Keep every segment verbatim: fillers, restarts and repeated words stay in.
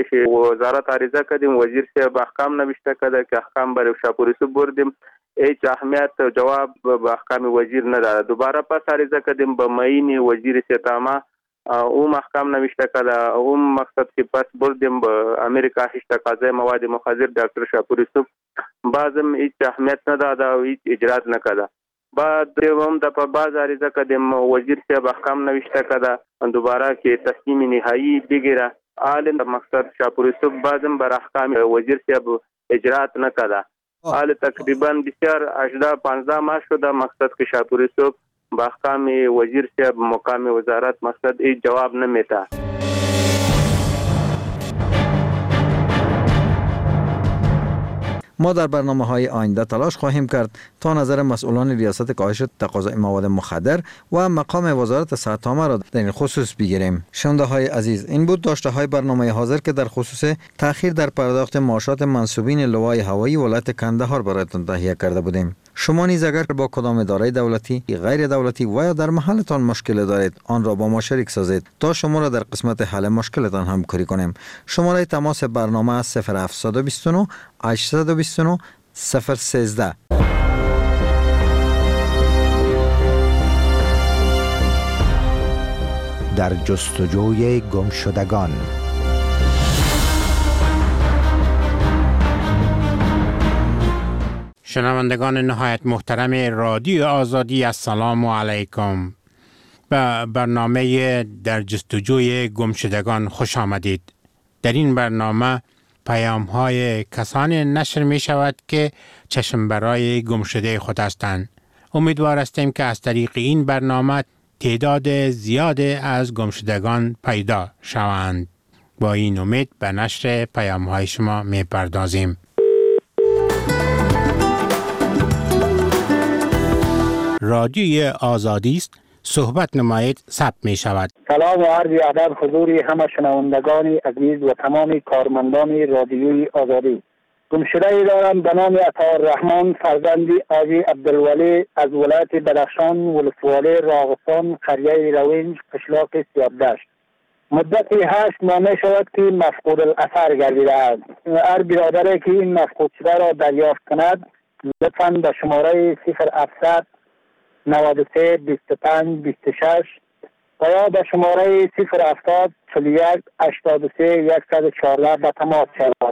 پیش وزارت عریضه کردیم، وزیر صاحب احکام نوشته کرده که احکام برای شاپوری صاحب بردیم، هیچ اهمیت جواب به احکام وزیر نداره. دوباره پس عریضه کردیم به معین وزیر استخدامه، اون احکام نوشته کرده، اون مقصد که پس بردیم به امیر کاهش تقاضای مواد مخدر دکتر شاپوری صاحب، بازم هیچ اهمیت نداده و هیچ اجرات نکرده. بعد هم د په باز عریضه کردیم، وزیر صاحب احکام نوشته کرده، دوباره که تصمیم نهایی بگیره. حال مقصد شاپوری صاحب بازم بر احکام وزیر صاحب اجرات نکرده. حال تقریبا بسیار هجده پانزده ماه شده مقصد که شاپوری صاحب با احکام وزیر صاحب مقام وزارت مقصد هیچ جواب نمیده. ما در برنامه‌های آینده تلاش خواهیم کرد تا نظر مسئولان ریاست کاهش تقاضای مواد مخدر و مقام وزارت صحت عامه را در این خصوص بگیریم. شنونده‌های عزیز، این بود داشته‌های برنامه حاضر که در خصوص تأخیر در پرداخت معاشات منصوبین لوای هوایی ولایت کندهار برایتان تهیه کرده بودیم. شما نیز اگر با کدام اداره دولتی، غیر دولتی و یا در محلتان مشکل دارید، آن را با ما شریک سازید تا شما را در قسمت حل مشکلتان همکاری کنیم. شماره تماس برنامه صفر هفت دو نه هشت دو نه صفر یک سه. در جستجوی گمشدگان. شنوندگان نهایت محترم رادیو آزادی، السلام علیکم. به برنامه در جستجوی گمشدگان خوش آمدید. در این برنامه پیام های کسانی نشر می شود که چشم برای گمشده خود هستند. امیدوار هستیم که از طریق این برنامه تعداد زیاد از گمشدگان پیدا شوند. با این امید به نشر پیام های شما می پردازیم. رادیوی آزادی است، صحبت نمایید، ثبت می شود. سلام و عرض ادب حضور همه شنوندگان عزیز و تمام کارمندان رادیوی آزادی. گمشده ای دارم به نام عطاالرحمن فرزند حاجی عبدالولی از ولایت بدخشان، ولسوالی راغستان، قریه روینج، قشلاق سیابدشت. مدت هشت ماه می شود که مفقود الاثر گردیده است. هر برادری که این مفقود شده را دریافت کند لطفاً به شماره صفر هفتصد نود و سه بیست و پنج بیست و شش و یا به شماره صفر هفتاد چهل و یک هشتاد و سه صد و چهارده به تماس شود.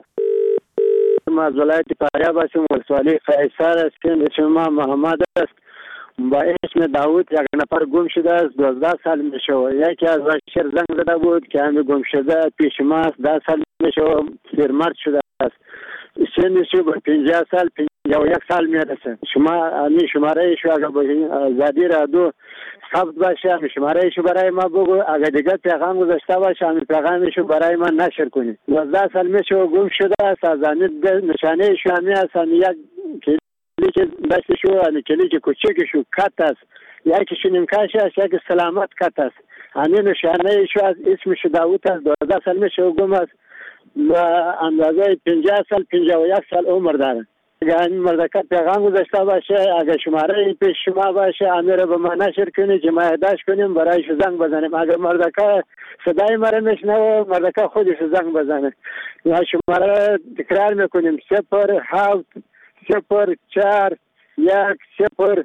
ما از ولایت فاریاب هستیم، ولسوالی قیصر هستیم. اسم ما محمد است. با اسم داوود یک نفر گم شده است. دوازده سال میشه. یکی از بشر زنگ زده بود که همین گم شده پیش ما است. ده سال میشه پیرمرد شده است. سنش به پنجاه سال پنجاه و یک سال میرسه. شما همین شماره شو اگر زادی را دو ثبت باشه، همین شماره شو برای ما بگو. اگر دیگه پیغام گذاشته باشه همین پیغامشو برای من نشر کنید. دوازده سال میشه گم شده است. از نشانه شو همین است. یک کلیک دستشو همین کلیک کوچکشو کت است. یکیشو نیمکش است، یکی سلامت کت است. همین نشانه شو از اسمش داوود است. دوازده سال میشه گم است. و اندازه پنجاه سال پنجاه و یک سال عمر داره. اگر این مردکه پیغام گذاشته باشه، اگر شماره پیش شما باشه امیر به ما نشر کنید که ما اداش کنیم برایش زنگ بزنیم. اگر مردکه صدای مرا میشنوه مردکه خودش زنگ بزنه. یا شماره تکرار میکنیم صفر هفت صفر چهار یک صفر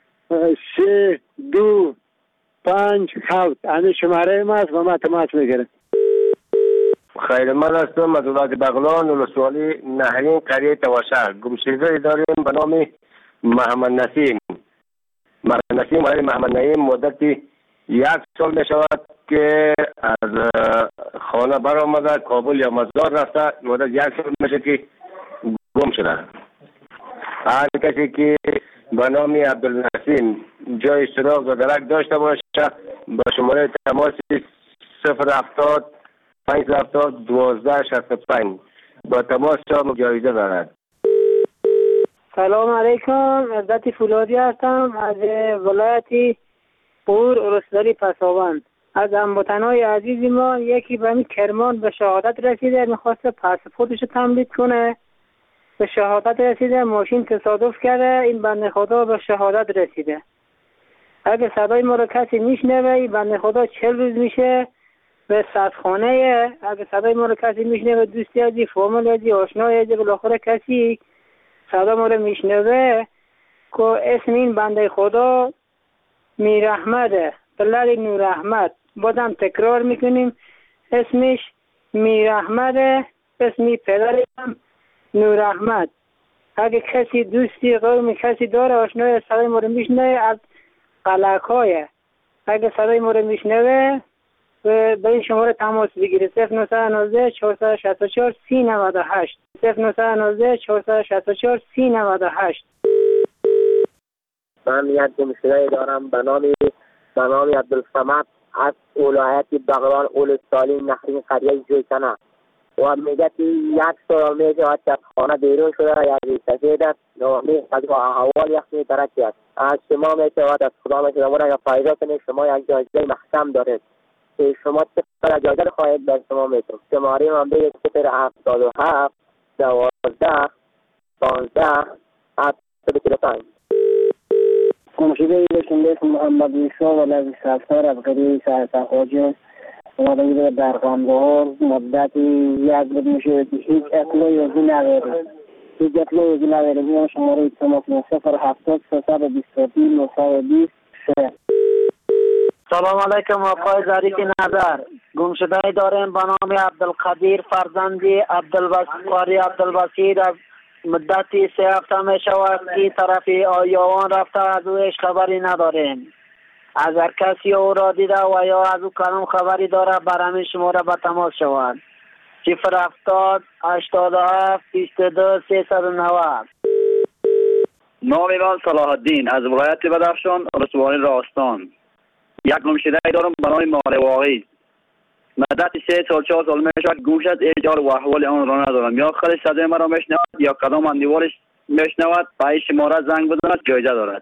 سه دو پنج هفت. همین شماره ماست و ما تماس میگیریم. خیر، من هستم از ولایت بغلان، ولسوالی نهرین، قریه تواشر. گمشده داریم به نام محمد نسیم. محمد نسیم علی محمد نعیم مدتی یک سال می شود که از خانه برآمده کابل یا مزار رفته. مدت یک سال میشه که گم شده. هر کسی که به نام عبدالنسیم جای سراغ و درک داشته باشه با شماره تماس صفر هفتاد پنج هفتاد دوازده شصت و پنج با تماس شما جایزه دارد. سلام علیکم، عزت فولادی هستم از ولایت پور ولسوالی پساوند. از هموطنای عزیز ما یکی به این کرمان به شهادت رسیده، میخواست پاسپورتش تمدید کنه. به شهادت رسیده، ماشین تصادف کرده، این بنده خدا به شهادت رسیده. اگه صدای ما رو کسی میشنوه، این بنده خدا چهل روز میشه و صدخانه اگه صدای ما رو کسی میشنوه، دوستی ازی، فامیل ازی، آشنای ازی، بالاخره کسی صدا ما رو میشنوه که اسم این بنده خدا میر احمده، بلال نور احمد. بازم تکرار میکنیم اسمش میر احمده، اسمی پدرم نور احمد. اگه کسی دوستی قومی کسی داره آشنای صدای ما رو میشنوه از قلعکای، اگه صدای ما رو میشنوه و به این شماره تماس بگیره صفر نه یک نه چهار شش چهار سه نه هشت صفر نه یک نه چهار شش چهار سه نه هشت. من یک گمشده دارم به نام به نام عبدالصمد از ولایت بغلان اول سالین نخرین قریه جویتنه و میگه که یک سال میشه از خانه بیرون شده یک سفید است و میگه از اول یک می ترکی است. از شما میشه از خدا میشه و اگر فایده کنید شما یک جایزه محکم دارید که شما چقدر جایزه خواهید در شما میتونم. شماره من به صفر هفتاد و هفت دوازده پانزده هفتاد و پنج. گمشده بشنده اسم محمد میسا و لذی سفتار از قریه سرسا خواجه و بگیره در غمبهار مدتی یک بود میشه هیچ اطلاعی ازی نداره هیچ اطلاعی ازی نداره بیان شماره تماس صفر هفتاد سیصد و بیست و دو نهصد و بیست سه. سلام علیکم آقای ظریف نظر. گمشده داریم به نام عبدالقدیر فرزندی عبدالبصری عبدالبصیر از مدتی سه هفته می شود که طرفی آیوان رفته از او هیچ خبری نداریم. اگر کسی او را دیده و یا از او کنم خبری داره برای شماره به تماس شود صفر هفتاد هشتاد و هفت بیست و دو سیصد و نود. نام من صلاح الدین از ولایت بدخشان رسوانی راستان. یک گمشده دارم به نام مال واقعی. مدت سه سال چهار سال می شود گم شد، ایجار و احوال آن را ندارم. یا خودش صدای مرا میشنود یا قدم اندیوارش میشنود پای شماره زنگ بزند جایزه دارد.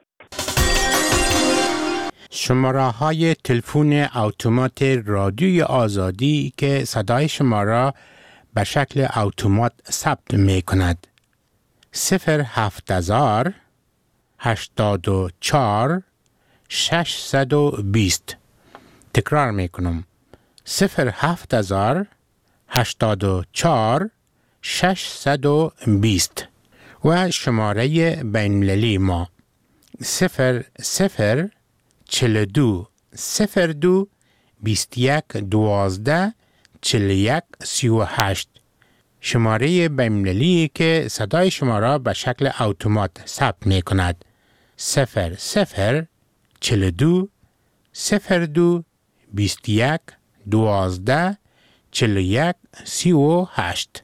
شماره های تلفن اتومات رادیوی آزادی که صدای شما را به شکل اتومات ثبت می کند: صفر هفت هزار هشتاد و چهار ششصد و بیست. تکرار می کنم: صفر هفت هزار هشتاد و چهار ششصد و بیست. و شماره بین‌المللی ما صفر صفر چهل و دو صفر دو بیست و یک دوازده چهل و یک سی و هشت. شماره بین‌المللی که صدای شما را به شکل اتومات ثبت می کند: صفر صفر چهل و دو صفر دو بیست و یک دوازده چهل و یک سی و هشت.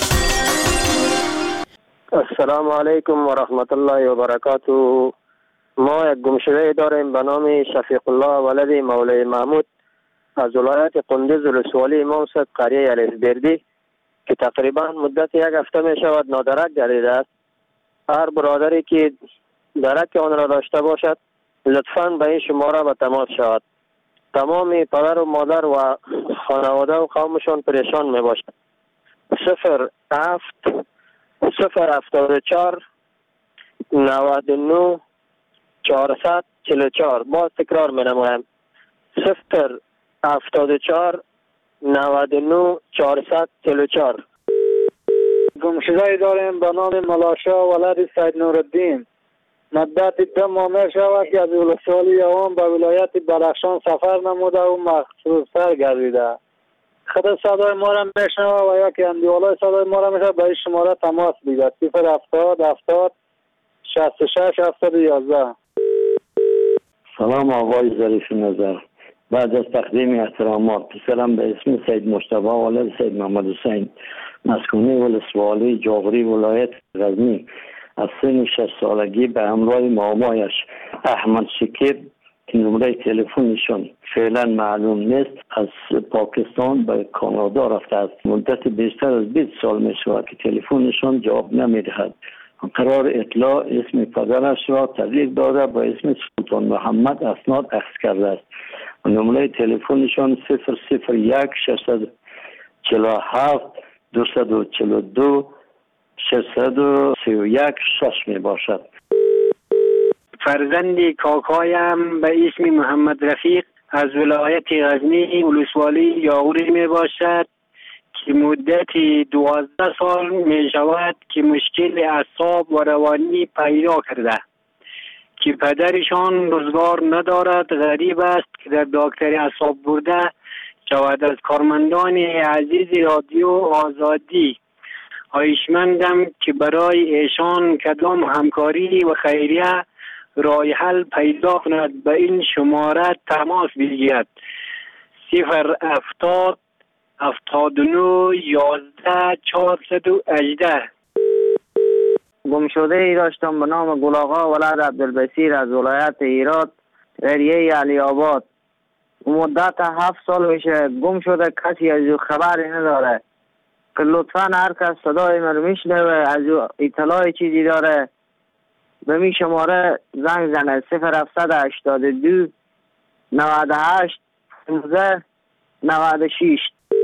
السلام علیکم و رحمت الله و برکاته. ما یک گمشده داریم به نام شفیق الله ولد مولای محمود از ولایت قندوز ولسوالی امام صاحب قریه الفبردی که تقریبا مدت یک هفته می شود نادرک گردیده است. هر برادری که درک آن را داشته باشد لطفاً به این شماره به تماس شود. تمام پدر و مادر و خانواده و قومشان پریشان می باشد. صفر هفت صفر هفتاد و چهار نود و نه چهارصد چهل و چهار. باز تکرار می نمایم: صفر هفتاد و چهار نود و نه چهارصد چهل و چهار. گمشده داریم به نام ملاشا ولد سید نورالدین. مدت دو ماه می شود که از ولسوالی عوام به ولایت بدخشان سفر نموده و مخصوص سر گردیده. خود صدای ما را میشنوه و یا که اندیوالای صدای ما را میشنوه به این شماره تماس بگیرد: صفر هفتاد هفتاد شصت و شش هفتاد و یازده. سلام آقای ظریف نظر. بعد از تقدیم احترامات، پسرم به اسم سید مجتبی ولد سید محمد حسین مسکونی ولسوالی جاغری ولایت غزنی از سن شش سالگی به همراه مامایش احمد شکیب که نمره تلفنشون فعلا معلوم نیست از پاکستان به کانادا رفته است. مدت بیشتر از بیست سال می شود که تلفنشون جواب نمی دهد. قرار اطلاع اسم پدرش را تغییر داده با اسم سلطان محمد اسناد اخذ کرده است. نمره تلفنشون صفر صفر یک ششصد چهل و هفت دویست و چهل و دو ششصد و سی و یک شش می باشد. فرزند کاکایم به اسم محمد رفیق از ولایت غزنی ولسوالی یاغوری می باشد که مدت دوازده سال می شود که مشکل اعصاب و روانی پیدا کرده که پدرشان روزگار ندارد. غریب است که در دکتر اعصاب برده شود. از کارمندان عزیز رادیو آزادی خواهشمندم که برای ایشان کدام همکاری و خیریه رای حل پیدا کند به این شماره تماس بگیرد: صفر هفتاد هفتاد و نه یازده چهارصد و هجده. گمشده ای داشتم به نام گلاغا ولد عبدالبصیر از ولایت هرات، قریه علی آباد. مدت هفت سال میشه گم شده، کسی از او خبری نداره. که لطفا هر کس صدای من میشنوه از او اطلاع چیزی داره به می شماره زنگ زنه: صفر هفتصد هشتاد و دو نود و هشت پانزده نود و شش.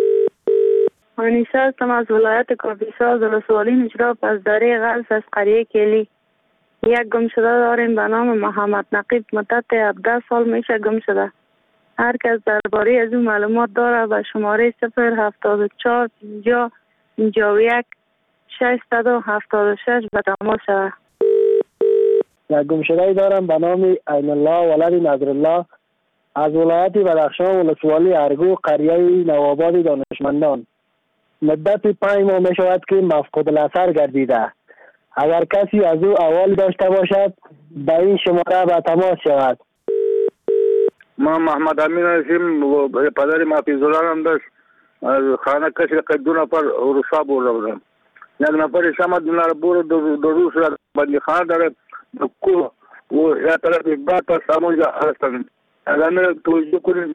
آنیسه هستم از ولایت کاپیسا، ولسوالی نجراب از دره غلس از قریه کلی. یک گمشده داریم به نام محمد نقیب، مدت هفده سال میشه گم شده. هر کس درباره از اون معلومات داره به شماره صفر هفتاد و چهار پنجاه پنجاه و یک ششصد و هفتاد و شش به تماس شود. یک گمشده دارم به نام عین الله ولد نظرالله از ولایت بدخشان، ولسوالی ارگو، قریه نوآباد دانشمندان. مدت پنج ماه می شود که مفقود الاثر گردیده. اگر کسی از او احوال داشته باشد به این شماره به تماس شود. ما محمد امین هستیم، پدر محفظ‌الله هم داشت. از خانه کسی که دو نفر روسا برده بودم. یک نفر شما دو نفر برده دو روز را بندی خانه داره کو و یا طرف بعد پس همونجا هستن. اگر میره توجه کنید.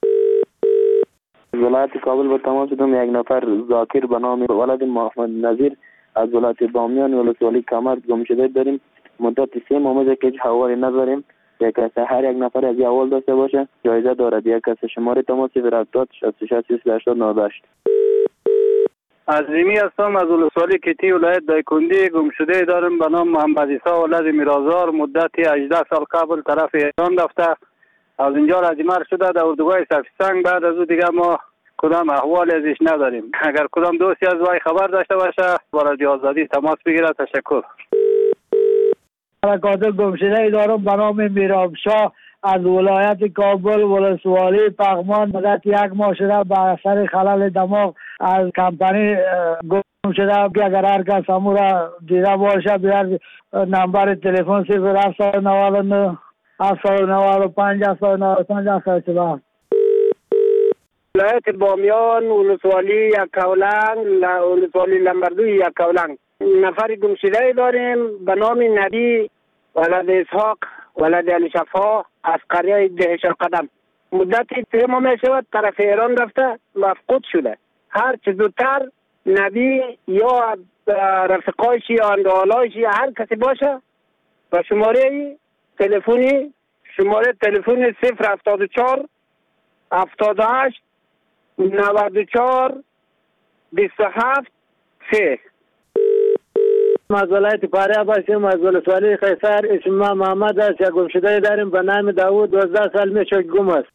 ولایت کابل به تماس شدم. یک نفر ذاکر به نام ولد محمد نظیر از ولایت بامیان ولسوالی کمر گم شده داریم. مدت سه ماه که هیچ حوالی نداریم. یک کس هر یک نفر از اول داشته باشه جایزه دارد. یک کس شماره تماس صفر هفتاد شصت و شش سی و هشتاد و هشت. عظیمی هستم از ولسوالی کتی ولایت دایکندی. گم شده دارم به نام محمد عیسی ولد میرازار، مدت هجده سال قبل طرف ایران رفته. از اینجا رزیمر شده در اردوگاه سفیسنگ. بعد از او دیگه ما کدام احوال ازش نداریم. اگر کدام دوستی از وای خبر داشته باشه با رادیو آزادی تماس بگیره. تشکر. حرکات گمشده دارم به نام میرابشاه از ولایت کابل، ولسوالی پغمان. مدت یک ماه شده به اثر خلل دماغ از کمپانی گم شده. اگر هر کس همو را دیده باشه بیار نمبر تلفن صفر هفتصد و نود و نه هفتصد و نود و پنج هفتصد و نود و پنج هفتصد و چهار. ولایت بامیان، ولسوالی یکاولنگ، ولسوالی لمبردوی یکاولنگ. نفر گمشده داریم به نام نبی ولد اسحاق ولد علی شفا از قریه دهشر قدم. مدت سه ماه می شود طرف ایران رفته، مفقود شده. هر چه زودتر نبی یا رفقایش یا اندوالایش یا هر کسی باشه و شماره تلفنی شماره تلفنی صفر هفتاد و چهار هفتاد و هشت نود و چهار بیست و هفت سه. از ولایت فاریاب هستیم، از ولسوالی قیصر. اسم ما محمد است. یک گمشده داریم به نام داوود، دوازده سال میشه گم است.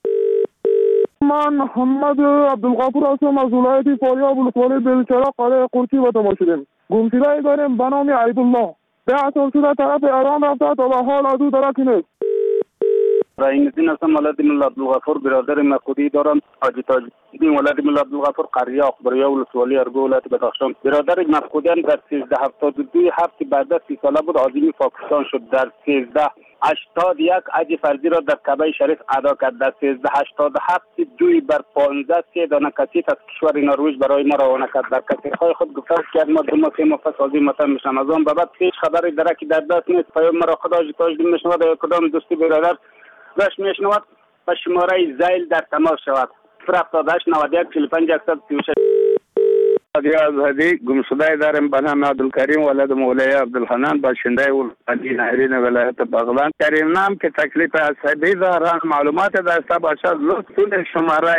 من محمد عبدالغفور هستم از ولایت فاریاب، ولسوالی بلچرا، قریه قرچی به تماس شدیم. گمشده داریم به نام عیدالله. ده سال شده طرف ایران رفته تا به حال از او درکی نیست. رئیس الدین هستم، ولد ملا عبدالغفور. برادر مفقودی دارم، حاجی تاج‌الدین ولد ملا عبدالغفور، قریه اخباریه ولسوالی ارگو ولایت بدخشان. برادر مفقودیان در سیزده هفتاد و دو هفت بعد از سی ساله بود عازم پاکستان شد. در سیزده هشتاد یک حج فرضی را در کعبه شریف ادا کرد. در سیزده هشتاد و هفت دوی بر پانزده سه دانه کثیف از کشور نروژ برای ما روانه کرد. در کثیف‌های خود گفته که ما دو ماه سه ماه پس عازم وطن میشم. از آن به بعد هیچ خبری درکی در دست نیست. پیام مرا خدا تاج‌الدین میشنود یا کدام دوستی برادر رش میشنود و شماره زیل در تماس شود. صفر هفتاد و هشت نود و یک چهل و پنج صد و سی و شش. رادیو آزادی. گمشده دارم به نام عبدالکریم ولد مولای عبدالحنان، باشنده ولسوالی نهرین ولایت بغلان. کریم نام که تکلیف عصبی دارم معلومات داشته باشد لطفاً شماره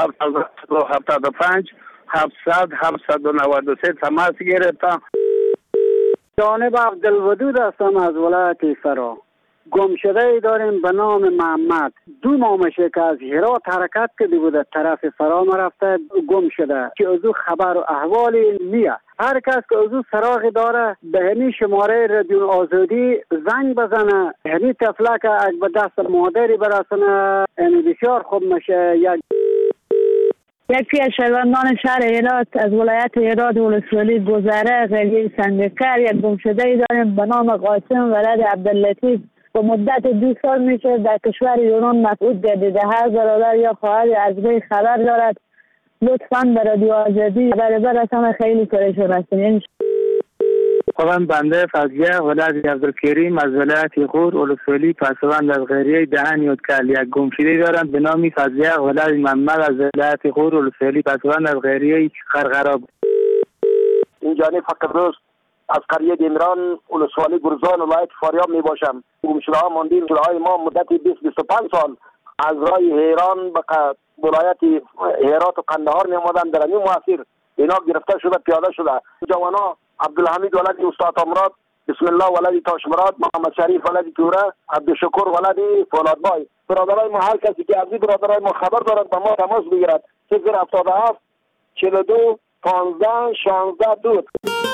هفتاد و پنج هفتصد هفتصد و نود و سه تماس گرفتم. جانب عبدالودود هستم از ولایت فرا. گم شده ای داریم به نام محمد. دو مامشه که از هرات حرکت کرده بوده طرف فرام رفته گم شده که از او خبر و احوالی نیه. هر کس که از او سراغ داره به همین شماره رادیو آزادی زنگ بزنه. همین طفله که اگه به دست مادری برسنه یعنی بسیار خوب میشه. یک یکی از شهروندان شهر هرات از ولایت هرات ولسوالی گذره قریه سنگکر یک گمشده ای داریم به نام قاسم ولد عبداللطیف. به مدت دو سال میشه در کشور یونان مفقود گردیده. هر برادر یا خواهر از وی خبر دارد لطفاً به رادیو آزادی خبر برسانه. خیلی پریشان هستیم. خودم بنده فضیه ولد عبدالکریم از ولایت غور ولسوالی پسوند از قریه دهن یودکل. یک گمشده دارم به نام فضیه ولد محمد از ولایت غور ولسوالی پسوند از قریه خرخراب. این جانب فقط روز از قریه دیمران ولسوالی گرزان ولایت فاریاب می باشم. گمشده ها ماندیم های ما مدت بیست بیست و پنج سال از راه ایران به ولایت هرات و قندهار می آمدن. در این مسیر اینا گرفته شده پیاده شده. جوانا عبدالحمید ولد استاد امراد، بسم الله ولد تاشمراد، محمد شریف ولد توره، عبدالشکر ولد فولادبای. برادرای ما هر کسی که از این برادرای ما خبر دارد با ما تماس بگیرد. صفر هفتاد و هفت چهل و دو پانزده شانزده دو.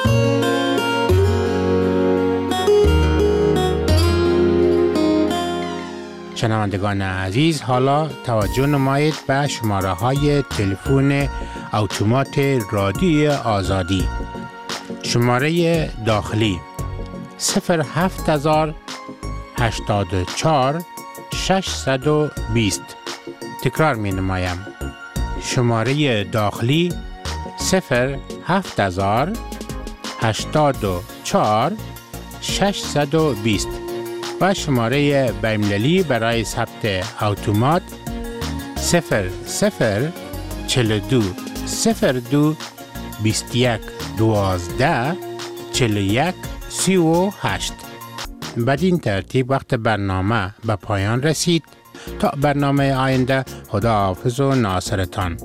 شنوندگان عزیز، حالا توجه نمایید به شماره های تلفن اتومات رادیو آزادی. شماره داخلی صفر هفت هزار هشتاد و چهار ششصد و بیست. تکرار می نمایم. شماره داخلی صفر هفت هزار هشتاد و چهار ششصد و بیست و شماره بین‌المللی برای ثبت اتومات صفر صفر چهل و دو صفر دو بیست و یک دوازده چهل و یک سی و هشت. بدین ترتیب وقت برنامه به پایان رسید. تا برنامه آینده، خداحافظ و ناصرتان.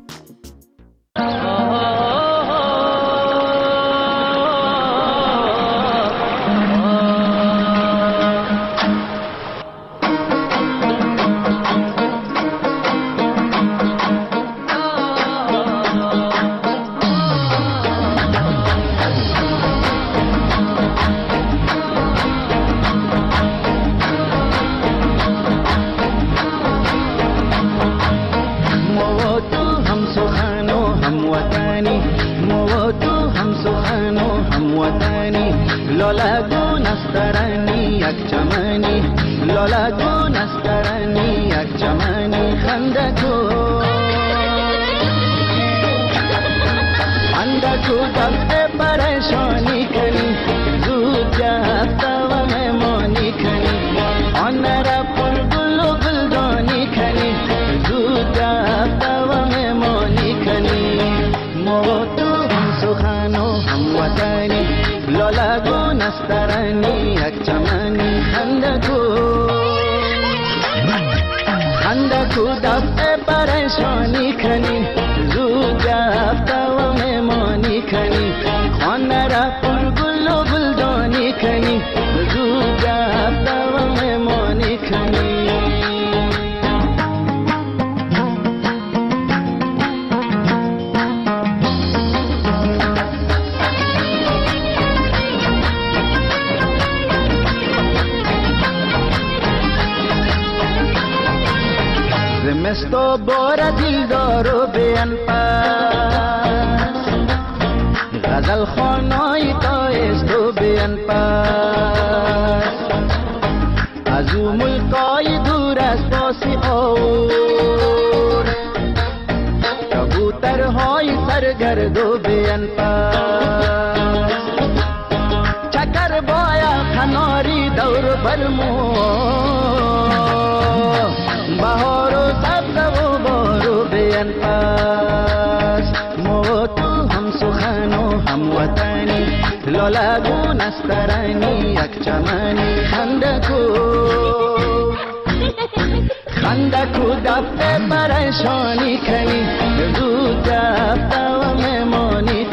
زمستو بار دل دارو بیان پاس غزل خانای تایستو بیان پاس از او ملکای دور از پاسی اور کبوترهای سرگردو بیان پاس چکر بایا کناری دور برمو بهار و سبز و بارو بیان پاس مو تو هم سخن و هم وطنی لالگو نسترانی یک چمنی خندکو خندکو دفته پریشانی کنی زود دفته و میمانی